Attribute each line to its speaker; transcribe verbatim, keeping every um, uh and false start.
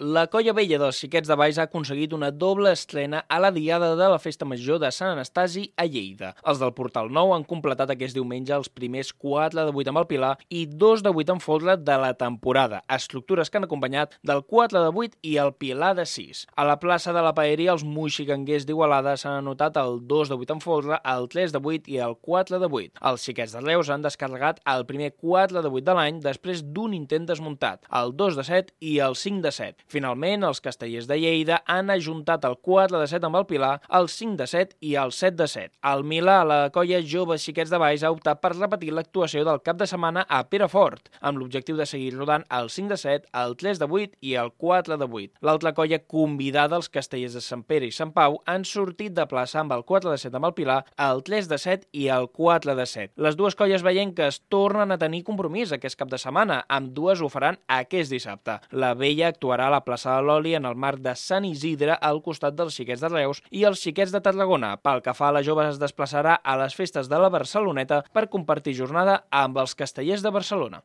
Speaker 1: La Colla Vella dels Xiquets de Valls ha aconseguit una doble estrena a la diada de la Festa Major de Sant Anastasi a Lleida. Els del Portal Nou han completat aquest diumenge els primers quatre de vuit amb el Pilar i dos de vuit amb folre de la temporada, estructures que han acompanyat del quatre de vuit i el Pilar de sis. A la plaça de la Paeria, els moixiganguers d'Igualada s'han anotat el dos de vuit amb folre, el tres de vuit i el quatre de vuit. Els Xiquets de Reus han descarregat el primer quatre de vuit de l'any després d'un intent desmuntat, el dos de set i el cinc de set. Finalment, els castellers de Lleida han ajuntat el quatre de set amb el Pilar, el cinc de set i el set de set. Al Milà, la colla Joves Xiquets de Valls ha optat per repetir l'actuació del cap de setmana a Perafort, amb l'objectiu de seguir rodant el cinc de set, el tres de vuit i el quatre de vuit. L'altra colla convidada, els castellers de Sant Pere i Sant Pau, han sortit de plaça amb el quatre de set amb el Pilar, el tres de set i el quatre de set. Les dues colles veienques tornen a tenir compromís aquest cap de setmana, amb dues ho faran aquest dissabte. La Vella actuarà a la plaça de l'Oli en el marc de Sant Isidre al costat dels Xiquets de Reus i els Xiquets de Tarragona. Pel que fa a les joves, es desplaçarà a les festes de la Barceloneta per compartir jornada amb els castellers de Barcelona.